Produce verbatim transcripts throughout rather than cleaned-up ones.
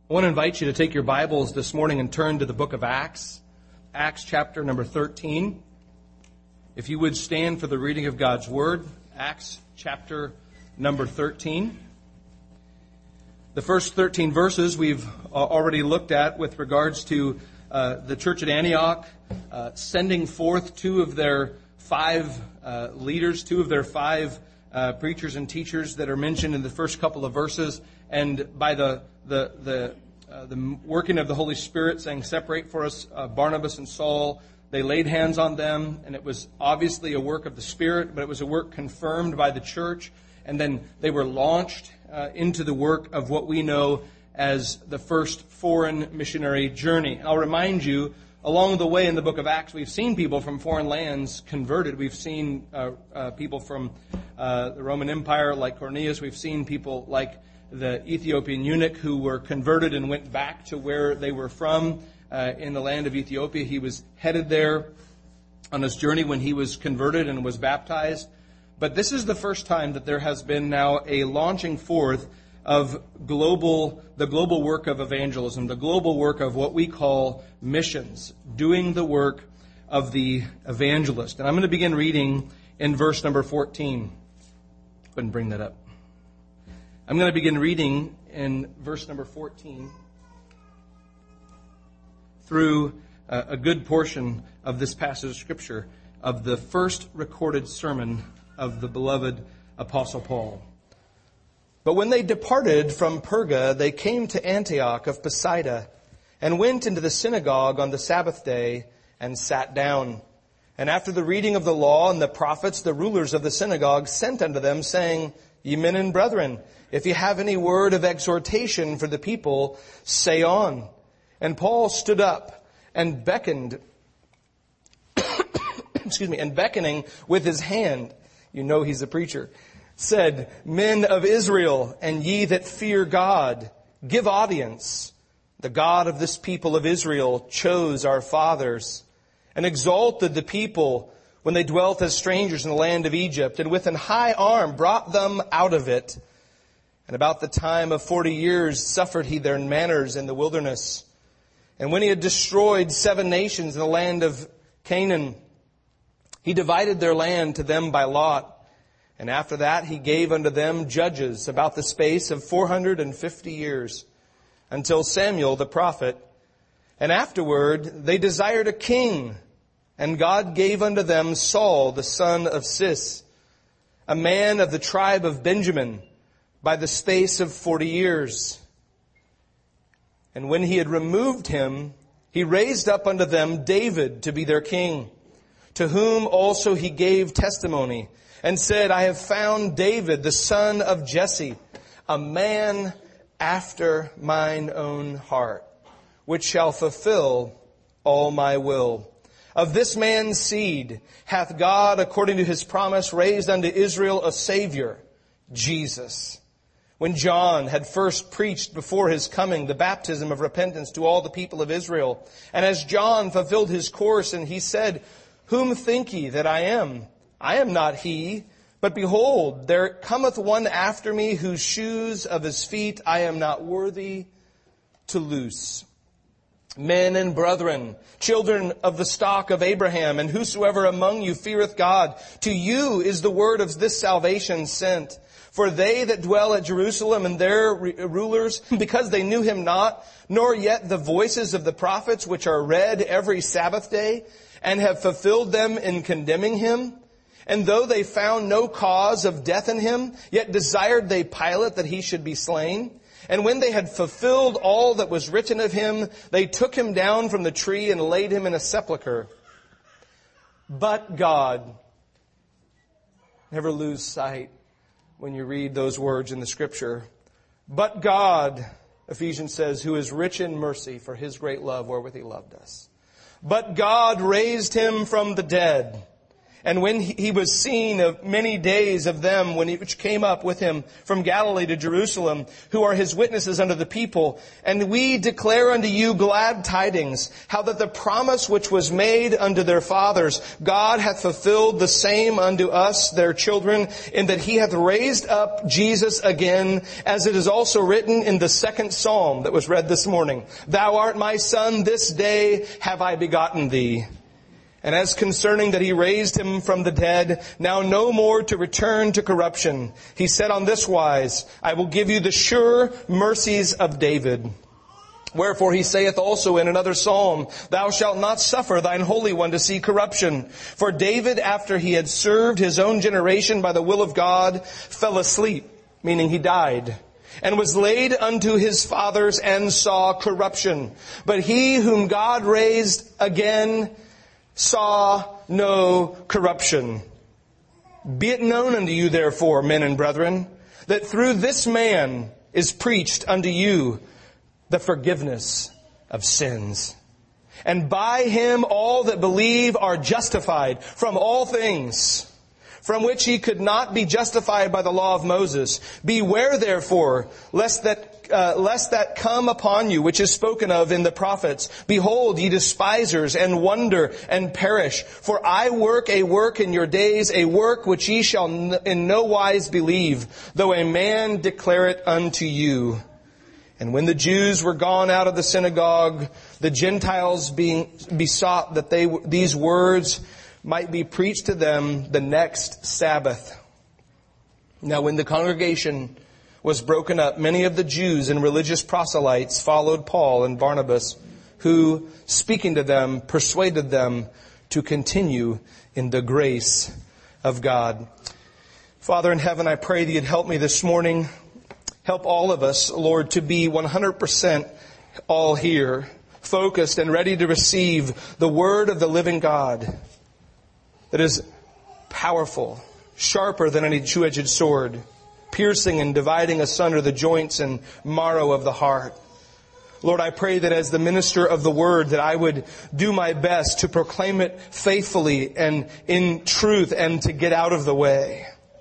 I want to invite you to take your Bibles this morning and turn to the book of Acts, Acts chapter number thirteen. If you would stand for the reading of God's Word, Acts chapter number thirteen. The first thirteen verses we've already looked at with regards to uh, the church at Antioch uh, sending forth two of their five uh, leaders, two of their five uh, preachers and teachers that are mentioned in the first couple of verses, and by the the the, uh, the working of the Holy Spirit saying, separate for us uh, Barnabas and Saul. They laid hands on them, and it was obviously a work of the Spirit, but it was a work confirmed by the church. And then they were launched uh, into the work of what we know as the first foreign missionary journey. I'll remind you, along the way in the book of Acts, we've seen people from foreign lands converted. We've seen uh, uh, people from uh, the Roman Empire like Cornelius. We've seen people like the Ethiopian eunuch who were converted and went back to where they were from uh, in the land of Ethiopia. He was headed there on his journey when he was converted and was baptized. But this is the first time that there has been now a launching forth of global, the global work of evangelism, the global work of what we call missions, doing the work of the evangelist. And I'm going to begin reading in verse number fourteen. Go ahead and bring that up. I'm going to begin reading in verse number fourteen through a good portion of this passage of Scripture of the first recorded sermon of the beloved Apostle Paul. But when they departed from Perga, they came to Antioch of Pisidia and went into the synagogue on the Sabbath day and sat down. And after the reading of the law and the prophets, the rulers of the synagogue sent unto them, saying, Ye men and brethren, if ye have any word of exhortation for the people, say on. And Paul stood up and beckoned, excuse me, and beckoning with his hand, you know he's a preacher, said, Men of Israel, and ye that fear God, give audience. The God of this people of Israel chose our fathers and exalted the people when they dwelt as strangers in the land of Egypt, and with an high arm brought them out of it. And about the time of forty years suffered he their manners in the wilderness. And when he had destroyed seven nations in the land of Canaan, he divided their land to them by lot. And after that he gave unto them judges about the space of four hundred and fifty years, until Samuel the prophet. And afterward they desired a king, and God gave unto them Saul the son of Cis, a man of the tribe of Benjamin, by the space of forty years. And when he had removed him, he raised up unto them David to be their king, to whom also he gave testimony, and said, I have found David, the son of Jesse, a man after mine own heart, which shall fulfill all my will. Of this man's seed hath God, according to his promise, raised unto Israel a Savior, Jesus. When John had first preached before his coming the baptism of repentance to all the people of Israel, and as John fulfilled his course, and he said, Whom think ye that I am? I am not he, but behold, there cometh one after me, whose shoes of his feet I am not worthy to loose. Men and brethren, children of the stock of Abraham, and whosoever among you feareth God, to you is the word of this salvation sent. For they that dwell at Jerusalem and their rulers, because they knew him not, nor yet the voices of the prophets which are read every Sabbath day, and have fulfilled them in condemning him. And though they found no cause of death in him, yet desired they Pilate that he should be slain. And when they had fulfilled all that was written of him, they took him down from the tree and laid him in a sepulchre. But God, never lose sight when you read those words in the Scripture. But God, Ephesians says, who is rich in mercy for his great love wherewith he loved us. But God raised him from the dead, And when he was seen of many days of them, when he, which came up with him from Galilee to Jerusalem, who are his witnesses unto the people. And we declare unto you glad tidings, how that the promise which was made unto their fathers, God hath fulfilled the same unto us, their children, in that he hath raised up Jesus again, as it is also written in the second psalm that was read this morning. Thou art my son, this day have I begotten thee. And as concerning that he raised him from the dead, now no more to return to corruption, he said on this wise, I will give you the sure mercies of David. Wherefore he saith also in another psalm, Thou shalt not suffer thine Holy One to see corruption. For David, after he had served his own generation by the will of God, fell asleep, meaning he died, and was laid unto his fathers and saw corruption. But he whom God raised again saw no corruption. Be it known unto you, therefore, men and brethren, that through this man is preached unto you the forgiveness of sins. And by him all that believe are justified from all things, from which ye could not be justified by the law of Moses. Beware therefore, lest that Uh, lest that come upon you, which is spoken of in the prophets. Behold, ye despisers, and wonder, and perish. For I work a work in your days, a work which ye shall in no wise believe, though a man declare it unto you. And when the Jews were gone out of the synagogue, the Gentiles being besought that they these words might be preached to them the next Sabbath. Now when the congregation was broken up, many of the Jews and religious proselytes followed Paul and Barnabas, who, speaking to them, persuaded them to continue in the grace of God. Father in heaven, I pray that you'd help me this morning. Help all of us, Lord, to be one hundred percent all here, focused and ready to receive the word of the living God that is powerful, sharper than any two-edged sword, piercing and dividing asunder the joints and marrow of the heart. Lord, I pray that as the minister of the word, that I would do my best to proclaim it faithfully and in truth and to get out of the way.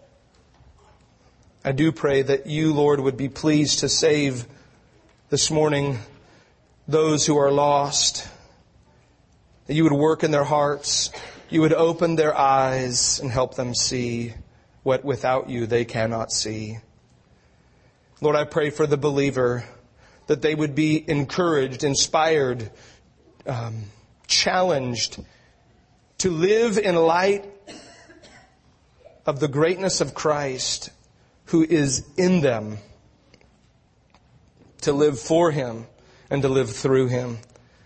I do pray that you, Lord, would be pleased to save this morning those who are lost, that you would work in their hearts, you would open their eyes and help them see what without you they cannot see. Lord, I pray for the believer that they would be encouraged, inspired, um, challenged to live in light of the greatness of Christ who is in them, to live for him and to live through him.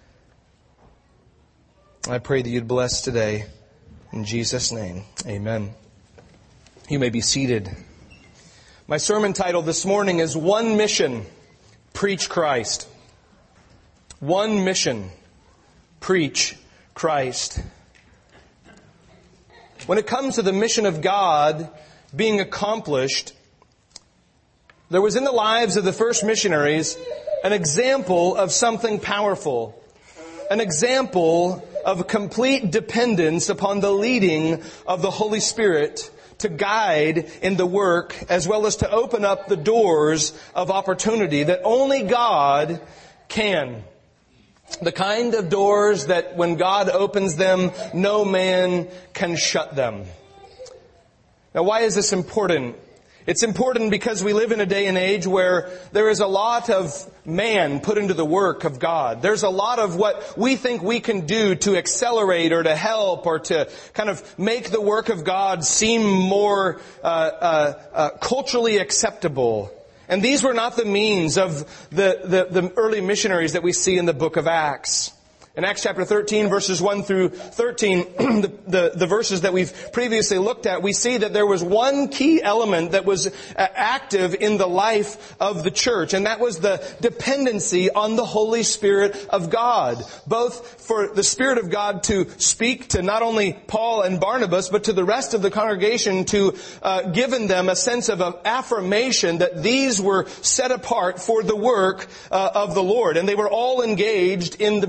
I pray that you'd bless today. In Jesus' name, amen. You may be seated. My sermon title this morning is One Mission, Preach Christ. One mission, preach Christ. When it comes to the mission of God being accomplished, there was in the lives of the first missionaries an example of something powerful, an example of complete dependence upon the leading of the Holy Spirit to guide in the work, as well as to open up the doors of opportunity that only God can. The kind of doors that when God opens them, no man can shut them. Now, why is this important? It's important because we live in a day and age where there is a lot of man put into the work of God. There's a lot of what we think we can do to accelerate or to help or to kind of make the work of God seem more uh, uh, uh, culturally acceptable. And these were not the means of the, the, the early missionaries that we see in the book of Acts. In Acts chapter thirteen, verses one through thirteen, the, the, the verses that we've previously looked at, we see that there was one key element that was active in the life of the church, and that was the dependency on the Holy Spirit of God. Both for the Spirit of God to speak to not only Paul and Barnabas, but to the rest of the congregation, to uh, given them a sense of uh, affirmation that these were set apart for the work uh, of the Lord. And they were all engaged in the ministry of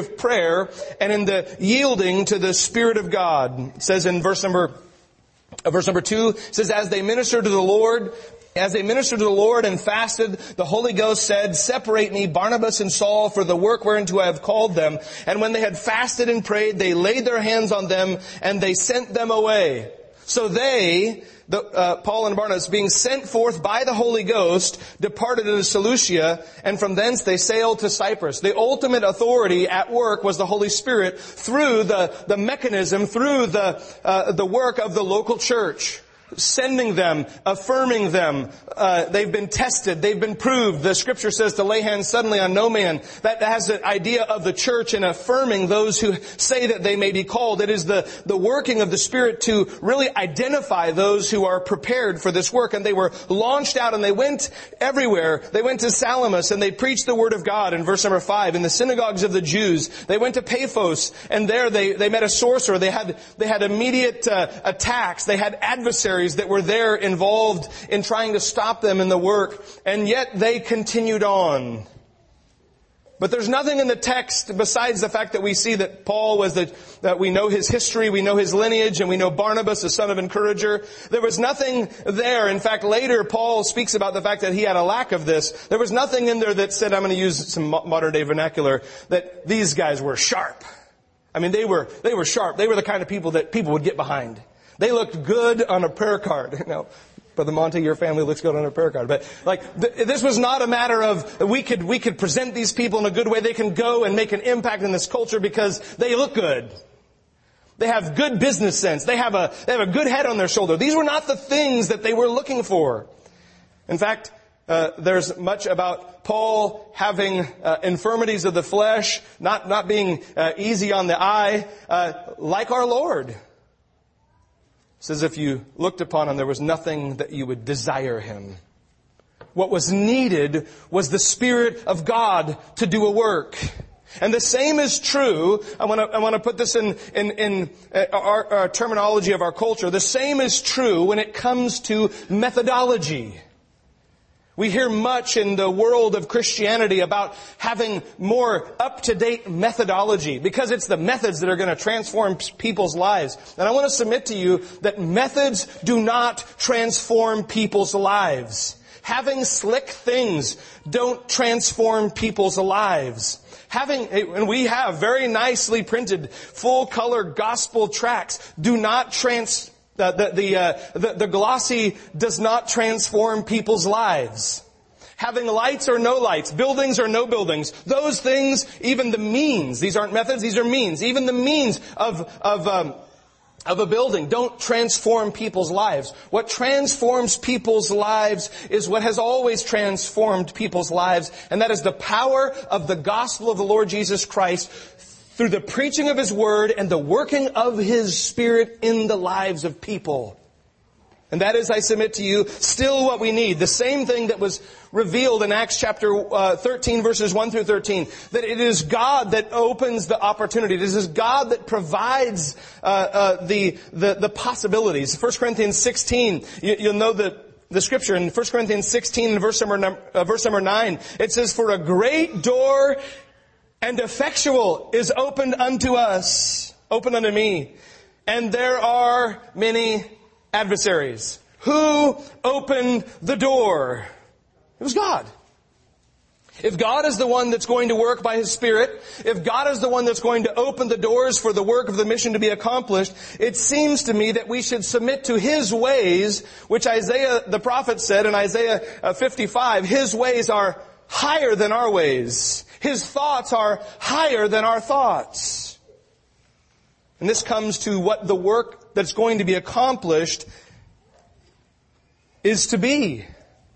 of prayer and in the yielding to the Spirit of God. It says in verse number, uh, verse number two, it says, as they ministered to the Lord, As they ministered to the Lord and fasted, the Holy Ghost said, separate me, Barnabas and Saul, for the work whereunto I have called them. And when they had fasted and prayed, they laid their hands on them, and they sent them away. So they, the, uh, Paul and Barnabas, being sent forth by the Holy Ghost, departed into Seleucia, and from thence they sailed to Cyprus. The ultimate authority at work was the Holy Spirit through the, the mechanism, through the, uh, the work of the local church. Sending them, affirming them. Uh, they've been tested. They've been proved. The Scripture says to lay hands suddenly on no man. That has the idea of the church and affirming those who say that they may be called. It is the, the working of the Spirit to really identify those who are prepared for this work. And they were launched out and they went everywhere. They went to Salamis and they preached the Word of God in verse number five. In the synagogues of the Jews. They went to Paphos and there they, they met a sorcerer. They had, they had immediate uh, attacks. They had adversaries that were there involved in trying to stop them in the work, and yet they continued on. But there's nothing in the text besides the fact that we see that Paul was the, that we know his history, we know his lineage, and we know Barnabas, the son of encourager. There was nothing there. In fact, later Paul speaks about the fact that he had a lack of this. There was nothing in there that said, I'm going to use some modern day vernacular, that these guys were sharp. I mean, they were, they were sharp. They were the kind of people that people would get behind. They looked good on a prayer card. Now, Brother Monte, your family looks good on a prayer card. But, like, th- this was not a matter of we could, we could present these people in a good way. They can go and make an impact in this culture because they look good. They have good business sense. They have a, they have a good head on their shoulder. These were not the things that they were looking for. In fact, uh, there's much about Paul having uh, infirmities of the flesh, not, not being uh, easy on the eye, uh, like our Lord. It says if you looked upon him, there was nothing that you would desire him. What was needed was the Spirit of God to do a work. And the same is true, I want to, I want to put this in, in, in our, our terminology of our culture. The same is true when it comes to methodology. We hear much in the world of Christianity about having more up-to-date methodology because it's the methods that are going to transform people's lives. And I want to submit to you that methods do not transform people's lives. Having slick things don't transform people's lives. Having, and we have very nicely printed full-color gospel tracts, do not transform The, the, the, uh, the, the glossy does not transform people's lives. Having lights or no lights, buildings or no buildings, those things, even the means, these aren't methods, these are means, even the means of, of, um, of a building don't transform people's lives. What transforms people's lives is what has always transformed people's lives, and that is the power of the gospel of the Lord Jesus Christ through the preaching of His Word and the working of His Spirit in the lives of people. And that is, I submit to you, still what we need. The same thing that was revealed in Acts chapter uh, thirteen, verses one through thirteen. That it is God that opens the opportunity. It is God that provides uh, uh, the, the the possibilities. First Corinthians sixteen, you, you'll know the the scripture in First Corinthians sixteen, verse number, uh, verse number nine. It says, for a great door and effectual is opened unto us, opened unto me. And there are many adversaries. Who opened the door? It was God. If God is the one that's going to work by His Spirit, if God is the one that's going to open the doors for the work of the mission to be accomplished, it seems to me that we should submit to His ways, which Isaiah the prophet said in Isaiah fifty-five, His ways are higher than our ways. His thoughts are higher than our thoughts. And this comes to what the work that's going to be accomplished is to be.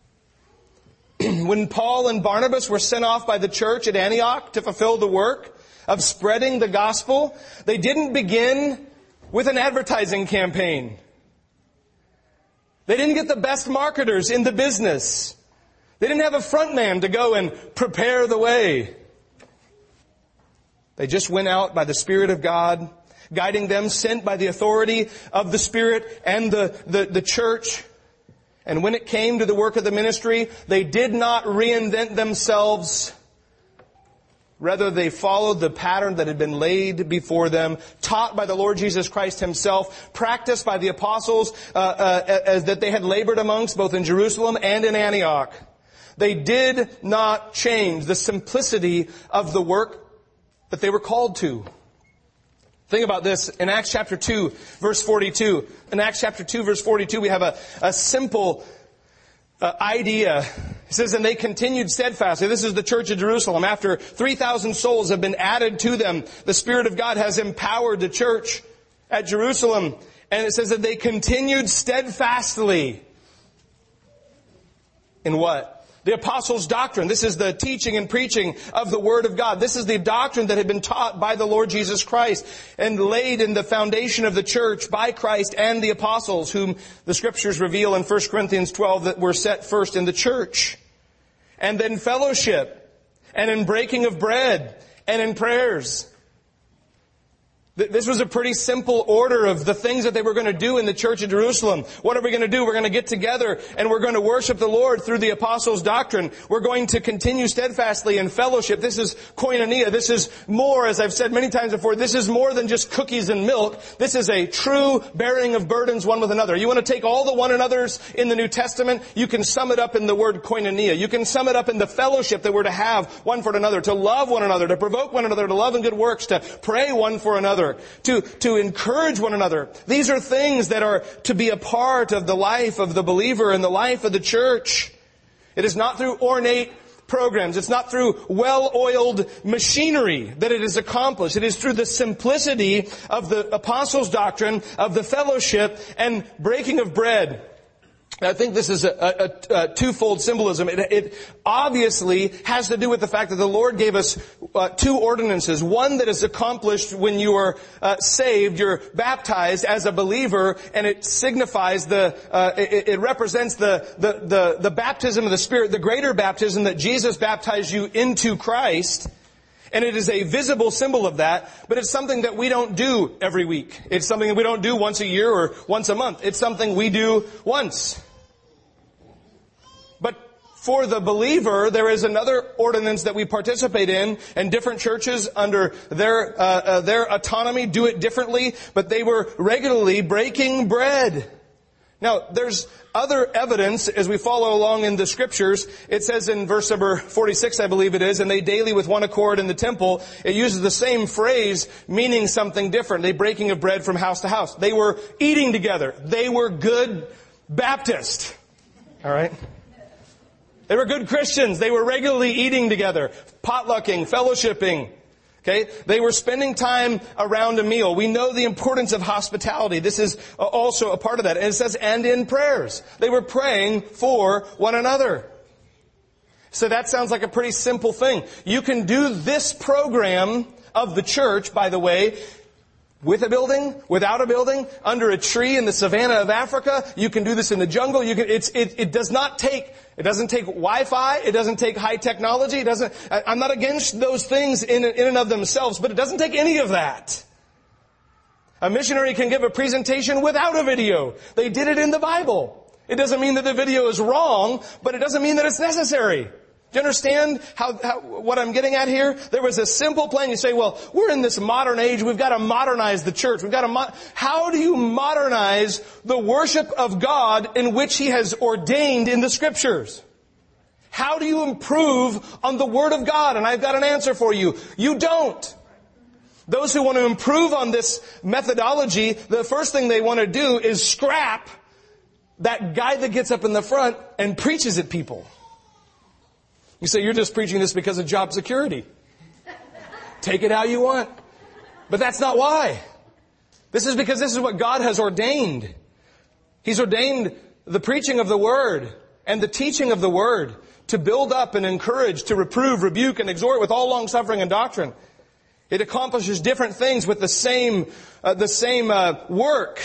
When Paul and Barnabas were sent off by the church at Antioch to fulfill the work of spreading the gospel, they didn't begin with an advertising campaign. They didn't get the best marketers in the business. They didn't have a front man to go and prepare the way. They just went out by the Spirit of God, guiding them, sent by the authority of the Spirit and the, the, the church. And when it came to the work of the ministry, they did not reinvent themselves. Rather, they followed the pattern that had been laid before them, taught by the Lord Jesus Christ himself, practiced by the apostles uh, uh, as that they had labored amongst, both in Jerusalem and in Antioch. They did not change the simplicity of the work that they were called to. Think about this. In Acts chapter two, verse forty-two. In Acts chapter two, verse forty-two, we have a, a simple uh, idea. It says, and they continued steadfastly. This is the church of Jerusalem. After three thousand souls have been added to them, the Spirit of God has empowered the church at Jerusalem. And it says that they continued steadfastly. In what? The apostles' doctrine. This is the teaching and preaching of the Word of God. This is the doctrine that had been taught by the Lord Jesus Christ and laid in the foundation of the church by Christ and the apostles, whom the Scriptures reveal in First Corinthians twelve that were set first in the church. And then fellowship, and in breaking of bread, and in prayers. This was a pretty simple order of the things that they were going to do in the church of Jerusalem. What are we going to do? We're going to get together and we're going to worship the Lord through the apostles' doctrine. We're going to continue steadfastly in fellowship. This is koinonia. This is more, as I've said many times before, this is more than just cookies and milk. This is a true bearing of burdens one with another. You want to take all the one another's in the New Testament, you can sum it up in the word koinonia. You can sum it up in the fellowship that we're to have one for another, to love one another, to provoke one another to love and good works, to pray one for another. To, to encourage one another. These are things that are to be a part of the life of the believer and the life of the church. It is not through ornate programs. It's not through well-oiled machinery that it is accomplished. It is through the simplicity of the apostles' doctrine, of the fellowship, and breaking of bread. I think this is a, a, a twofold symbolism. It, it obviously has to do with the fact that the Lord gave us uh, two ordinances. One that is accomplished when you are uh, saved, you're baptized as a believer, and it signifies the, uh, it, it represents the, the, the, the baptism of the Spirit, the greater baptism that Jesus baptized you into Christ. And it is a visible symbol of that, but it's something that we don't do every week. It's something that we don't do once a year or once a month. It's something we do once. But for the believer, there is another ordinance that we participate in, and different churches under their uh, uh, their autonomy do it differently, but they were regularly breaking bread. Now, there's other evidence as we follow along in the Scriptures. It says in verse number forty-six, I believe it is, and they daily with one accord in the temple. It uses the same phrase, meaning something different. They breaking of bread from house to house. They were eating together. They were good Baptists. All right? They were good Christians. They were regularly eating together, potlucking, fellowshipping. Okay? They were spending time around a meal. We know the importance of hospitality. This is also a part of that. And it says, and in prayers. They were praying for one another. So that sounds like a pretty simple thing. You can do this program of the church, by the way, with a building, without a building, under a tree in the savannah of Africa. You can do this in the jungle. You can, it's, it, it does not take, it doesn't take Wi-Fi. It doesn't take high technology. It doesn't, I'm not against those things in, in and of themselves, but it doesn't take any of that. A missionary can give a presentation without a video. They did it in the Bible. It doesn't mean that the video is wrong, but it doesn't mean that it's necessary. Do you understand how, how, what I'm getting at here? There was a simple plan. You say, well, we're in this modern age. We've got to modernize the church. We've got to, mo- how do you modernize the worship of God in which He has ordained in the Scriptures? How do you improve on the Word of God? And I've got an answer for you. You don't. Those who want to improve on this methodology, the first thing they want to do is scrap that guy that gets up in the front and preaches at people. You say, you're just preaching this because of job security. Take it how you want. But that's not why. This is because this is what God has ordained. He's ordained the preaching of the Word and the teaching of the Word to build up and encourage, to reprove, rebuke, and exhort with all long-suffering and doctrine. It accomplishes different things with the same, uh, the same uh, work.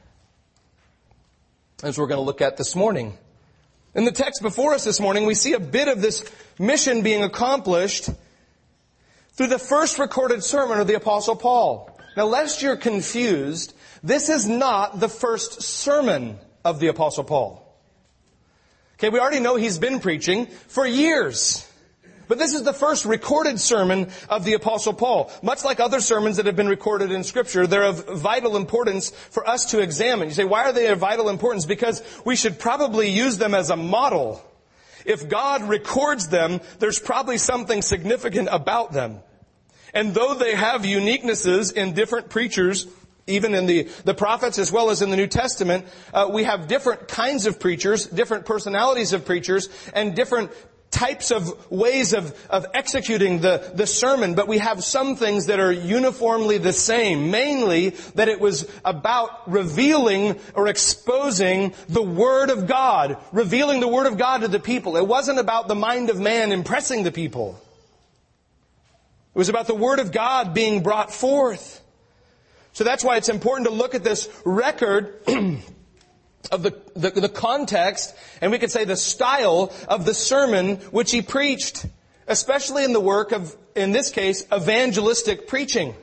As we're going to look at this morning. In the text before us this morning, we see a bit of this mission being accomplished through the first recorded sermon of the Apostle Paul. Now, lest you're confused, this is not the first sermon of the Apostle Paul. Okay, we already know he's been preaching for years. But But this is the first recorded sermon of the Apostle Paul. Much like other sermons that have been recorded in Scripture, they're of vital importance for us to examine. You say, why are they of vital importance? Because we should probably use them as a model. If God records them, there's probably something significant about them. And though they have uniquenesses in different preachers, even in the, the prophets as well as in the New Testament, uh, we have different kinds of preachers, different personalities of preachers, and different types of ways of, of executing the, the sermon, but we have some things that are uniformly the same. Mainly that it was about revealing or exposing the Word of God, revealing the Word of God to the people. It wasn't about the mind of man impressing the people. It was about the Word of God being brought forth. So that's why it's important to look at this record of the, the, the context, and we could say the style of the sermon which he preached, especially in the work of, in this case, evangelistic preaching.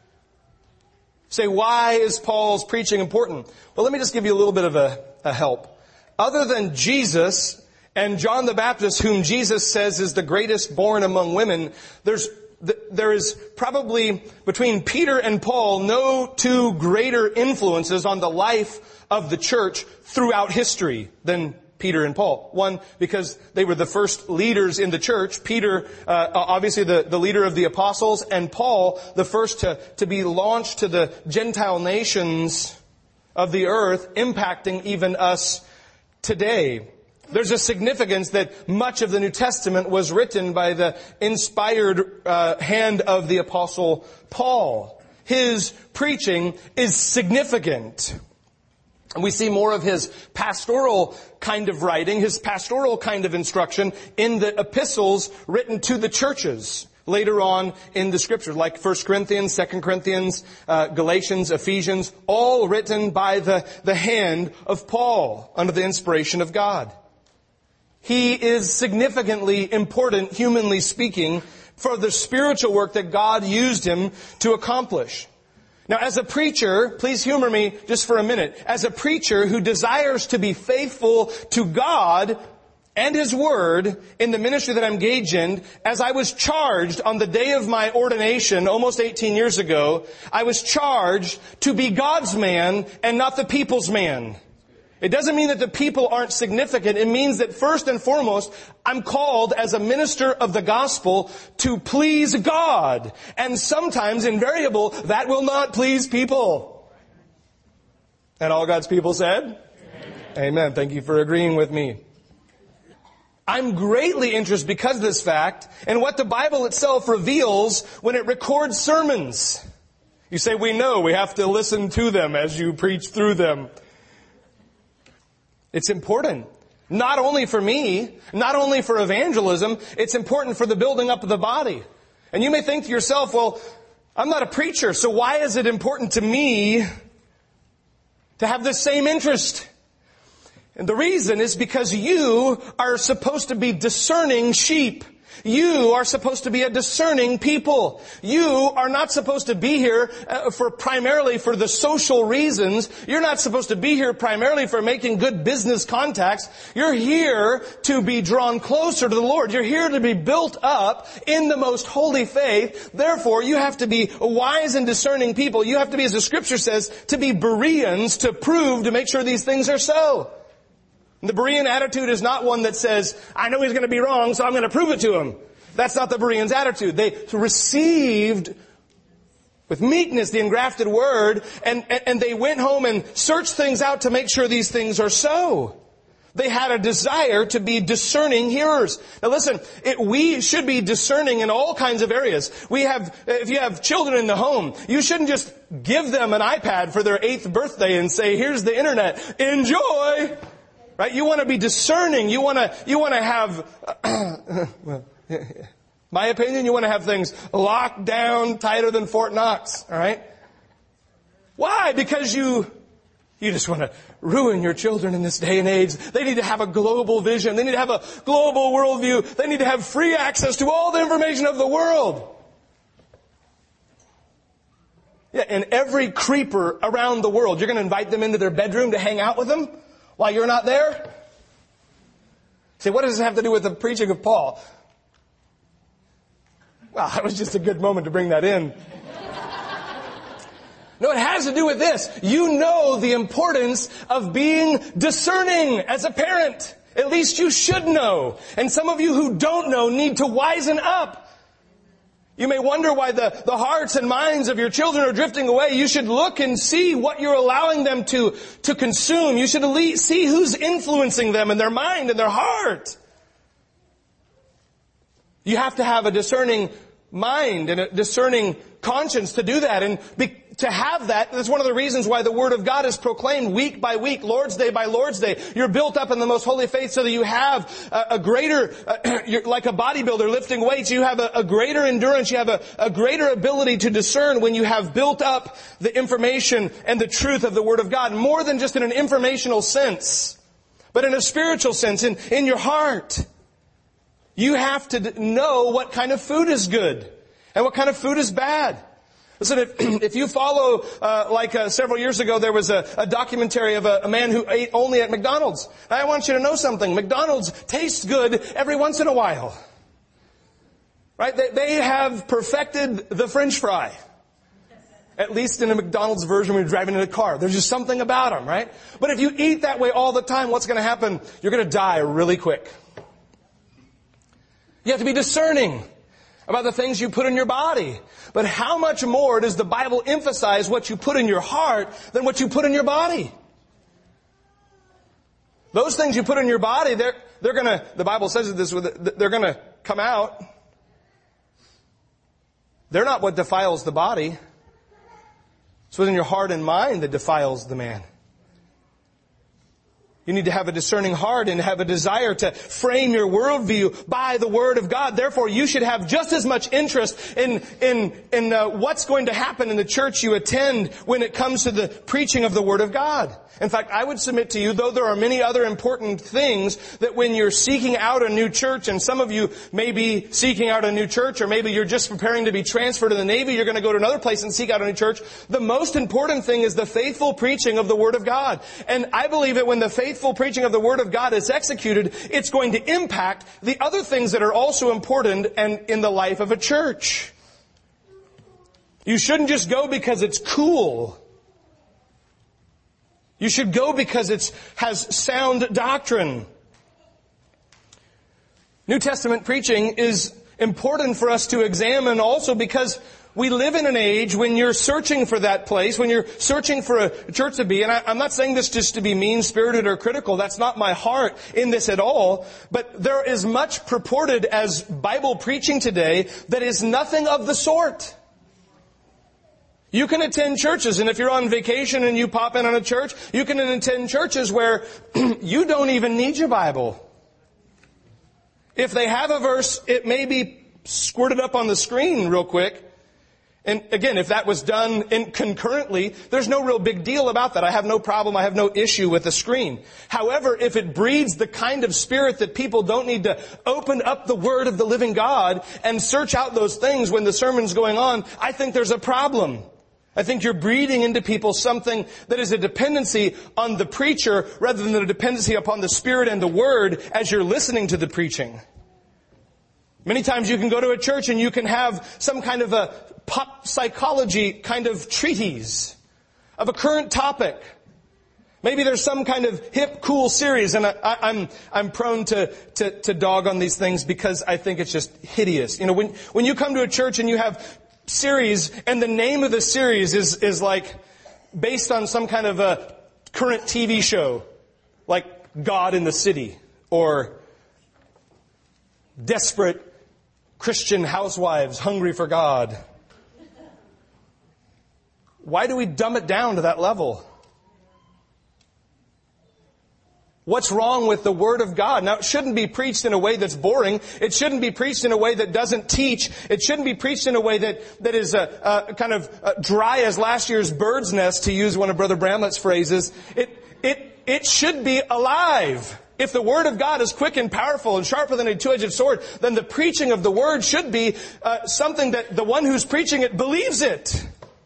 Say, why is Paul's preaching important? Well, let me just give you a little bit of a, a help. Other than Jesus and John the Baptist, whom Jesus says is the greatest born among women, there's there is probably, between Peter and Paul, no two greater influences on the life of the church throughout history than Peter and Paul. One, because they were the first leaders in the church. Peter, uh, obviously the, the leader of the apostles, and Paul, the first to, to be launched to the Gentile nations of the earth, impacting even us today. There's a significance that much of the New Testament was written by the inspired uh, hand of the Apostle Paul. His preaching is significant. And we see more of his pastoral kind of writing, his pastoral kind of instruction in the epistles written to the churches later on in the Scriptures, like First Corinthians, Second Corinthians, uh, Galatians, Ephesians, all written by the, the hand of Paul under the inspiration of God. He is significantly important, humanly speaking, for the spiritual work that God used him to accomplish. Now, as a preacher, please humor me just for a minute. As a preacher who desires to be faithful to God and His Word in the ministry that I'm engaged in, as I was charged on the day of my ordination almost eighteen years ago, I was charged to be God's man and not the people's man. It doesn't mean that the people aren't significant. It means that first and foremost, I'm called as a minister of the gospel to please God. And sometimes, invariable, that will not please people. And all God's people said? Amen. Amen. Thank you for agreeing with me. I'm greatly interested because of this fact in what the Bible itself reveals when it records sermons. You say, we know we have to listen to them as you preach through them. It's important. Not only for me, not only for evangelism, it's important for the building up of the body. And you may think to yourself, well, I'm not a preacher, so why is it important to me to have the same interest? And the reason is because you are supposed to be discerning sheep. You are supposed to be a discerning people. You are not supposed to be here uh, for primarily for the social reasons. You're not supposed to be here primarily for making good business contacts. You're here to be drawn closer to the Lord. You're here to be built up in the most holy faith. Therefore, you have to be wise and discerning people. You have to be, as the Scripture says, to be Bereans, to prove, to make sure these things are so. The Berean attitude is not one that says, I know he's going to be wrong, so I'm going to prove it to him. That's not the Bereans' attitude. They received with meekness the engrafted word, and, and, and they went home and searched things out to make sure these things are so. They had a desire to be discerning hearers. Now listen, it, we should be discerning in all kinds of areas. We have, if you have children in the home, you shouldn't just give them an iPad for their eighth birthday and say, here's the internet, enjoy! Right? You want to be discerning. You want to, you want to have, well, my opinion, you want to have things locked down tighter than Fort Knox. All right? Why? Because you, you just want to ruin your children in this day and age. They need to have a global vision. They need to have a global worldview. They need to have free access to all the information of the world. Yeah, and every creeper around the world, you're going to invite them into their bedroom to hang out with them? While you're not there? Say, what does this have to do with the preaching of Paul? Well, that was just a good moment to bring that in. No, it has to do with this. You know the importance of being discerning as a parent. At least you should know. And some of you who don't know need to wisen up. You may wonder why the, the hearts and minds of your children are drifting away. You should look and see what you're allowing them to, to consume. You should at least see who's influencing them in their mind and their heart. You have to have a discerning mind and a discerning conscience to do that. And be, to have that, that's one of the reasons why the Word of God is proclaimed week by week, Lord's Day by Lord's Day. You're built up in the most holy faith so that you have a, a greater, uh, you're like a bodybuilder lifting weights, you have a, a greater endurance, you have a, a greater ability to discern when you have built up the information and the truth of the Word of God, more than just in an informational sense, but in a spiritual sense, in, in your heart. You have to know what kind of food is good and what kind of food is bad. Listen, if, if you follow, uh, like uh, several years ago, there was a, a documentary of a, a man who ate only at McDonald's. I want you to know something. McDonald's tastes good every once in a while. Right? They, they have perfected the French fry. At least in a McDonald's version when you're driving in a car. There's just something about them, right? But if you eat that way all the time, what's going to happen? You're going to die really quick. You have to be discerning about the things you put in your body. But how much more does the Bible emphasize what you put in your heart than what you put in your body? Those things you put in your body, they're, they're gonna, the Bible says this, they're gonna come out. They're not what defiles the body. It's within your heart and mind that defiles the man. You need to have a discerning heart and have a desire to frame your worldview by the Word of God. Therefore, you should have just as much interest in in in uh, what's going to happen in the church you attend when it comes to the preaching of the Word of God. In fact, I would submit to you, though there are many other important things, that when you're seeking out a new church, and some of you may be seeking out a new church, or maybe you're just preparing to be transferred to the Navy, you're going to go to another place and seek out a new church, the most important thing is the faithful preaching of the Word of God. And I believe that when the faithful preaching of the Word of God is executed, it's going to impact the other things that are also important and in the life of a church. You shouldn't just go because it's cool. You should go because it has sound doctrine. New Testament preaching is important for us to examine also because we live in an age when you're searching for that place, when you're searching for a church to be, and I, I'm not saying this just to be mean-spirited or critical. That's not my heart in this at all. But there is much purported as Bible preaching today that is nothing of the sort. You can attend churches, and if you're on vacation and you pop in on a church, you can attend churches where you don't even need your Bible. If they have a verse, it may be squirted up on the screen real quick. And again, if that was done in concurrently, there's no real big deal about that. I have no problem. I have no issue with the screen. However, if it breeds the kind of spirit that people don't need to open up the Word of the living God and search out those things when the sermon's going on, I think there's a problem. I think you're breeding into people something that is a dependency on the preacher rather than a dependency upon the Spirit and the Word as you're listening to the preaching. Many times you can go to a church and you can have some kind of a pop psychology kind of treatise of a current topic. Maybe there's some kind of hip, cool series, and I, I, I'm I'm prone to, to to dog on these things because I think it's just hideous. You know, when when you come to a church and you have series, and the name of the series is is like based on some kind of a current T V show, like God in the City, or Desperate Christian Housewives Hungry for God. Why do we dumb it down to that level? What's wrong with the Word of God? Now, it shouldn't be preached in a way that's boring. It shouldn't be preached in a way that doesn't teach. It shouldn't be preached in a way that, that is uh, uh, kind of uh, dry as last year's bird's nest, to use one of Brother Bramlett's phrases. It, it, it should be alive. If the Word of God is quick and powerful and sharper than a two-edged sword, then the preaching of the Word should be uh, something that the one who's preaching it believes it.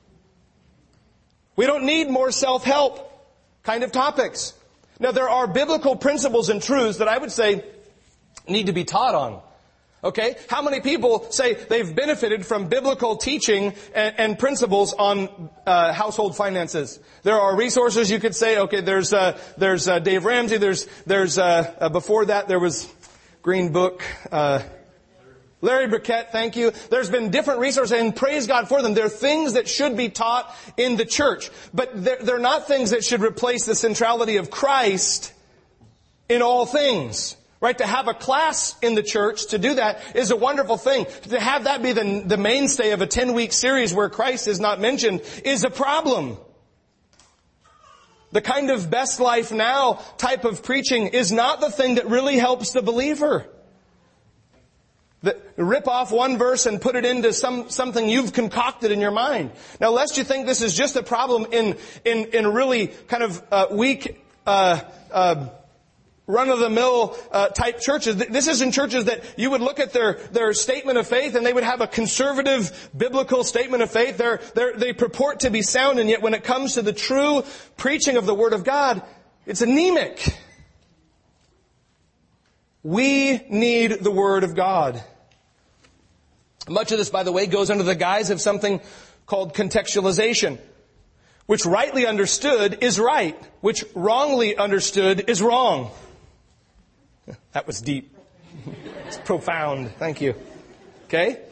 We don't need more self-help kind of topics. Now, there are biblical principles and truths that I would say need to be taught on. Okay? How many people say they've benefited from biblical teaching and, and principles on uh, household finances? There are resources you could say, okay, there's uh, there's uh, Dave Ramsey, there's there's uh, uh, before that there was Green Book, uh, Larry Burkett, thank you. There's been different resources, and praise God for them. They're things that should be taught in the church. But they're, they're not things that should replace the centrality of Christ in all things. Right? To have a class in the church, to do that, is a wonderful thing. To have that be the, the mainstay of a ten-week series where Christ is not mentioned is a problem. The kind of best life now type of preaching is not the thing that really helps the believer. The, rip off one verse and put it into some something you've concocted in your mind. Now, lest you think this is just a problem in in in really kind of uh, weak uh, uh, run-of-the-mill uh, type churches. This is in churches that you would look at their their statement of faith, and they would have a conservative biblical statement of faith. They're, they're, they purport to be sound, and yet when it comes to the true preaching of the Word of God, it's anemic. We need the Word of God. Much of this, by the way, goes under the guise of something called contextualization, which rightly understood is right, which wrongly understood is wrong. That was deep. It's profound. Thank you. Okay?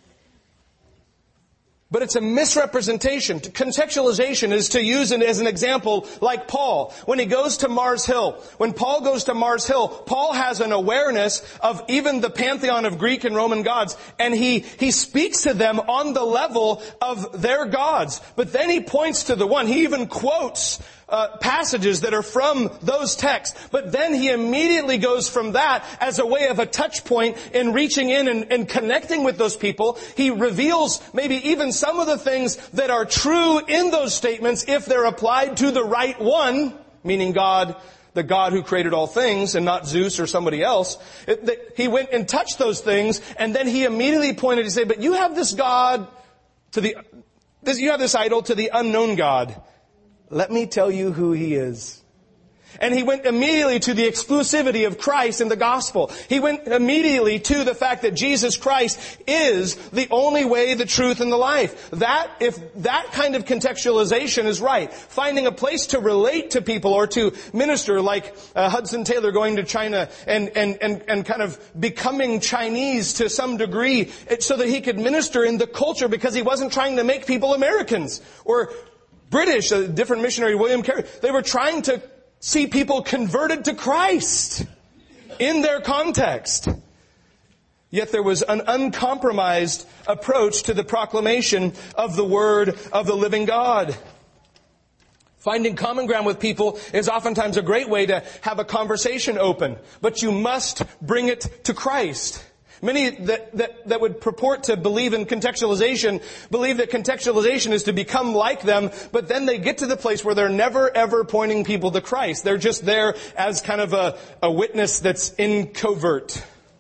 But it's a misrepresentation. Contextualization is to use it as an example like Paul. When he goes to Mars Hill, when Paul goes to Mars Hill, Paul has an awareness of even the pantheon of Greek and Roman gods, and he, he speaks to them on the level of their gods. But then he points to the one. He even quotes Uh, passages that are from those texts. But then he immediately goes from that as a way of a touch point in reaching in and, and connecting with those people. He reveals maybe even some of the things that are true in those statements if they're applied to the right one, meaning God, the God who created all things and not Zeus or somebody else. It, the, he went and touched those things, and then he immediately pointed to say, but you have this God to the, this, you have this idol to the unknown God. Let me tell you who He is. And he went immediately to the exclusivity of Christ in the gospel. He went immediately to the fact that Jesus Christ is the only way, the truth, and the life. That, if that kind of contextualization is right, finding a place to relate to people or to minister, like uh, Hudson Taylor going to China and, and, and, and kind of becoming Chinese to some degree so that he could minister in the culture because he wasn't trying to make people Americans or British, a different missionary, William Carey. They were trying to see people converted to Christ in their context. Yet there was an uncompromised approach to the proclamation of the Word of the living God. Finding common ground with people is oftentimes a great way to have a conversation open, but you must bring it to Christ. Many that, that, that would purport to believe in contextualization believe that contextualization is to become like them, but then they get to the place where they're never ever pointing people to Christ. They're just there as kind of a, a witness that's in covert.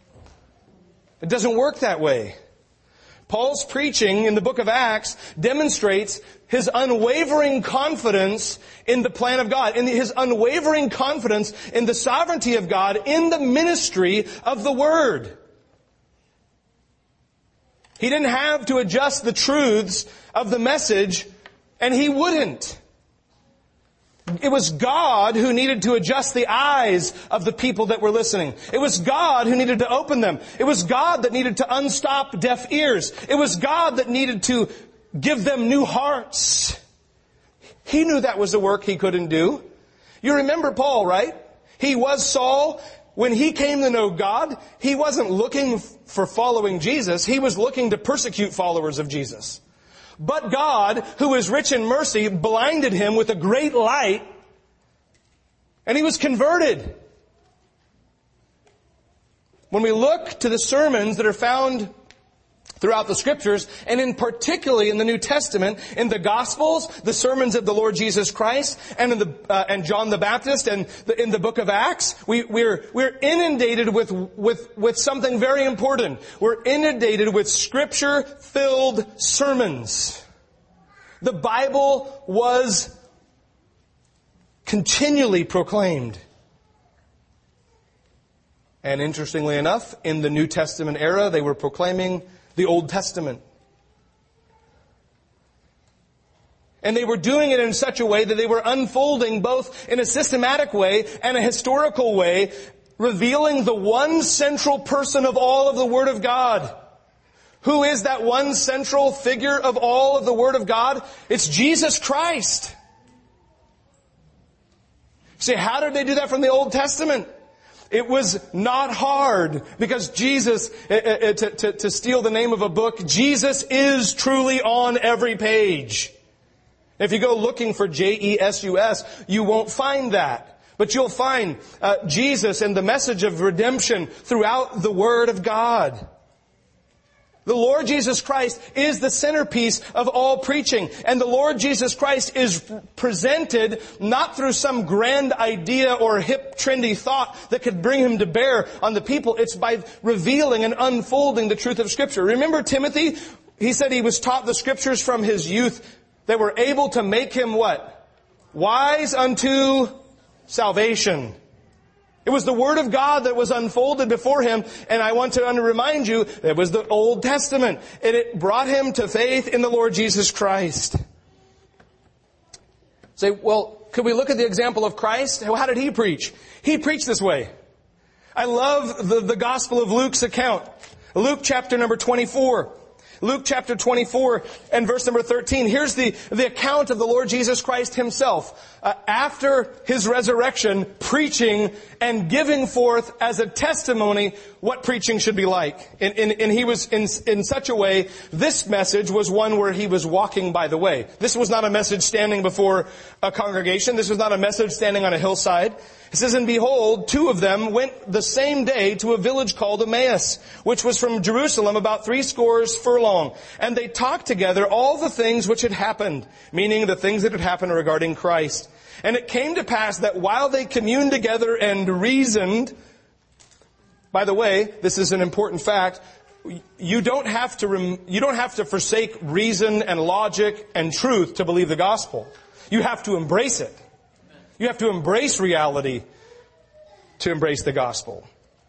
It doesn't work that way. Paul's preaching in the book of Acts demonstrates his unwavering confidence in the plan of God, in his unwavering confidence in the sovereignty of God, in the ministry of the Word. He didn't have to adjust the truths of the message, and he wouldn't. It was God who needed to adjust the eyes of the people that were listening. It was God who needed to open them. It was God that needed to unstop deaf ears. It was God that needed to give them new hearts. He knew that was the work he couldn't do. You remember Paul, right? He was Saul. When he came to know God, he wasn't looking for following Jesus. He was looking to persecute followers of Jesus. But God, who is rich in mercy, blinded him with a great light, and he was converted. When we look to the sermons that are found throughout the Scriptures, and in particularly in the New Testament, in the Gospels, the sermons of the Lord Jesus Christ, and in the uh, and John the Baptist, and the, in the book of Acts, we, we're we're inundated with with with something very important. We're inundated with Scripture-filled sermons. The Bible was continually proclaimed. And interestingly enough, in the New Testament era, they were proclaiming the Old Testament. And they were doing it in such a way that they were unfolding both in a systematic way and a historical way, revealing the one central person of all of the Word of God. Who is that one central figure of all of the Word of God? It's Jesus Christ. See, how did they do that from the Old Testament? It was not hard, because Jesus, uh, uh, to, to, to steal the name of a book, Jesus is truly on every page. If you go looking for J E S U S, you won't find that. But you'll find uh, Jesus and the message of redemption throughout the Word of God. The Lord Jesus Christ is the centerpiece of all preaching. And the Lord Jesus Christ is presented not through some grand idea or hip, trendy thought that could bring Him to bear on the people. It's by revealing and unfolding the truth of Scripture. Remember Timothy? He said he was taught the Scriptures from his youth that were able to make him what? Wise unto salvation. It was the Word of God that was unfolded before him, and I want to remind you, it was the Old Testament, and it brought him to faith in the Lord Jesus Christ. Say, well, could we look at the example of Christ? How did He preach? He preached this way. I love the, the Gospel of Luke's account. Luke chapter number twenty-four. Luke chapter twenty-four and verse number thirteen. Here's the, the account of the Lord Jesus Christ Himself. Uh, after His resurrection, preaching and giving forth as a testimony what preaching should be like. And, and, and He was in, in such a way, this message was one where He was walking by the way. This was not a message standing before a congregation. This was not a message standing on a hillside. It says, and behold, two of them went the same day to a village called Emmaus, which was from Jerusalem about three scores furlong. And they talked together all the things which had happened, meaning the things that had happened regarding Christ. And it came to pass that while they communed together and reasoned, by the way, this is an important fact, you don't have to, rem- you don't have to forsake reason and logic and truth to believe the gospel. You have to embrace it. You have to embrace reality to embrace the gospel.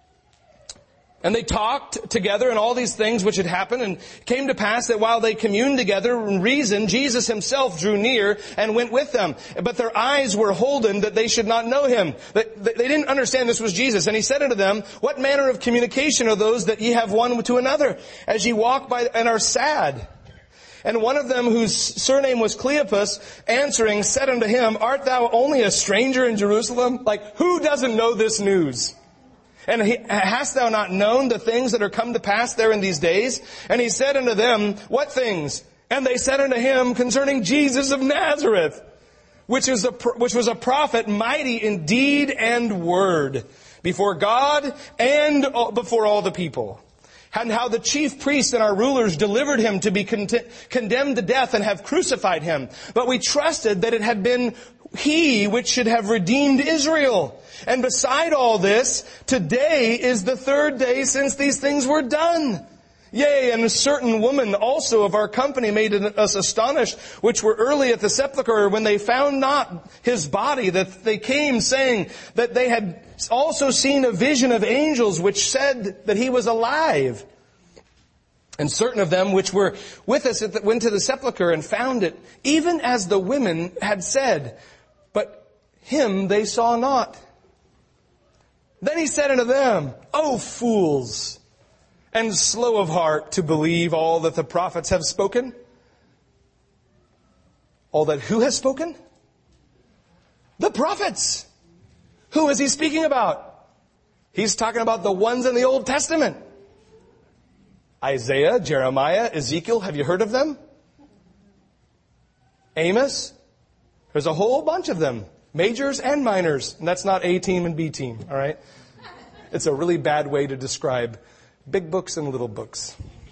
And they talked together and all these things which had happened, and it came to pass that while they communed together and reasoned, Jesus Himself drew near and went with them. But their eyes were holden that they should not know Him. They didn't understand this was Jesus. And He said unto them, what manner of communication are those that ye have one to another, as ye walk by and are sad? And one of them, whose surname was Cleopas, answering, said unto him, art thou only a stranger in Jerusalem? Like, who doesn't know this news? And he, hast thou not known the things that are come to pass there in these days? And he said unto them, what things? And they said unto him, concerning Jesus of Nazareth, which is a, which was a prophet, mighty in deed and word, before God and before all the people. And how the chief priests and our rulers delivered Him to be con- condemned to death and have crucified Him. But we trusted that it had been He which should have redeemed Israel. And beside all this, today is the third day since these things were done. Yea, and a certain woman also of our company made us astonished, which were early at the sepulchre when they found not His body, that they came saying that they had also seen a vision of angels which said that He was alive. And certain of them which were with us went to the sepulchre and found it, even as the women had said, but Him they saw not. Then He said unto them, O fools, and slow of heart to believe all that the prophets have spoken? All that who has spoken? The prophets. Who is He speaking about? He's talking about the ones in the Old Testament. Isaiah, Jeremiah, Ezekiel, have you heard of them? Amos? There's a whole bunch of them. Majors and minors. And that's not A team and B team, all right? It's a really bad way to describe big books and little books.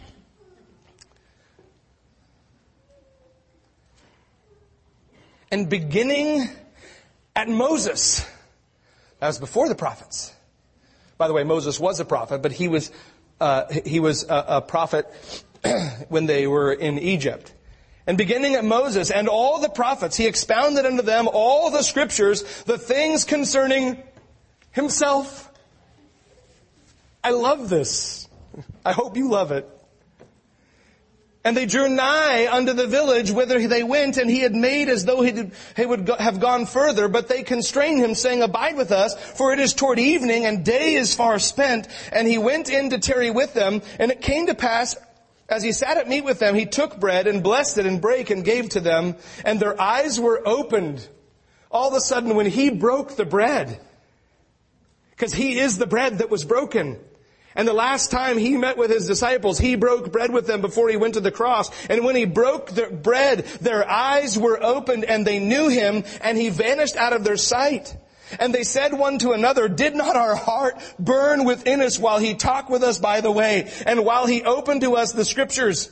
And beginning at Moses. That was before the prophets. By the way, Moses was a prophet, but he was uh, he was a, a prophet when they were in Egypt. And beginning at Moses and all the prophets, He expounded unto them all the scriptures, the things concerning Himself. I love this. I hope you love it. And they drew nigh unto the village whither they went, and he had made as though he, did, he would go, have gone further, but they constrained him, saying, Abide with us, for it is toward evening, and day is far spent. And he went in to tarry with them, and it came to pass, as he sat at meat with them, he took bread, and blessed it, and brake, and gave to them, and their eyes were opened. All of a sudden, when he broke the bread, because he is the bread that was broken. And the last time he met with his disciples, he broke bread with them before he went to the cross. And when he broke the bread, their eyes were opened and they knew him, and he vanished out of their sight. And they said one to another, Did not our heart burn within us while he talked with us by the way, and while he opened to us the scriptures?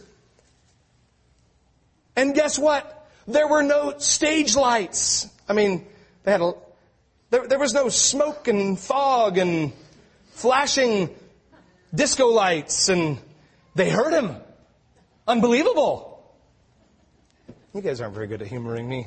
And guess what? There were no stage lights. I mean, they had a, there, there was no smoke and fog and flashing disco lights, and they heard him. Unbelievable. You guys aren't very good at humoring me.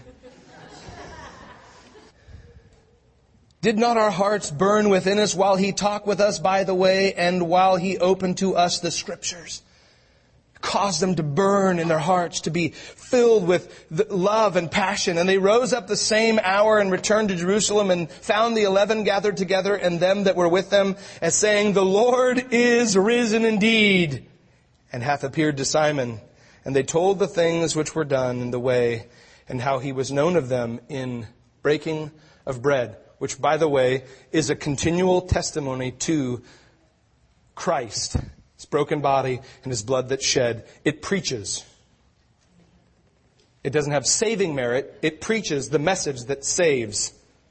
Did not our hearts burn within us while he talked with us by the way, and while he opened to us the scriptures? Caused them to burn in their hearts, to be filled with the love and passion. And they rose up the same hour and returned to Jerusalem, and found the eleven gathered together, and them that were with them, as saying, The Lord is risen indeed, and hath appeared to Simon. And they told the things which were done in the way, and how he was known of them in breaking of bread, which, by the way, is a continual testimony to Christ. His broken body and his blood that shed. It preaches. It doesn't have saving merit. It preaches the message that saves.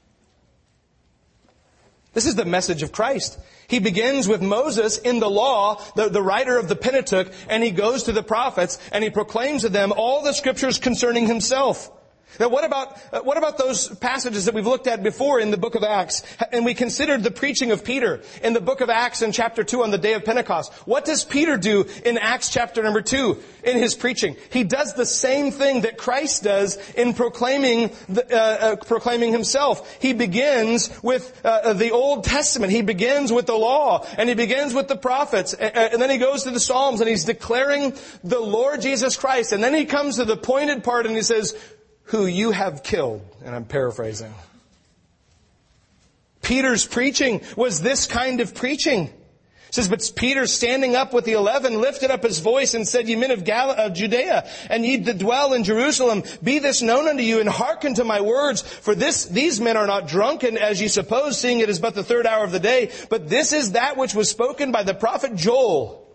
This is the message of Christ. He begins with Moses in the law, the, the writer of the Pentateuch, and he goes to the prophets and he proclaims to them all the scriptures concerning himself. Now what about, uh, what about those passages that we've looked at before in the book of Acts? And we considered the preaching of Peter in the book of Acts in chapter two on the day of Pentecost. What does Peter do in Acts chapter number two in his preaching? He does the same thing that Christ does in proclaiming, the, uh, uh, proclaiming himself. He begins with uh, the Old Testament. He begins with the law, and he begins with the prophets. And, and then he goes to the Psalms, and he's declaring the Lord Jesus Christ. And then he comes to the pointed part, and he says, who you have killed. And I'm paraphrasing. Peter's preaching was this kind of preaching. It says, but Peter, standing up with the eleven, lifted up his voice and said, Ye men of, Gal- of Judea, and ye that dwell in Jerusalem, be this known unto you, and hearken to my words. For this, these men are not drunken, as ye suppose, seeing it is but the third hour of the day. But this is that which was spoken by the prophet Joel.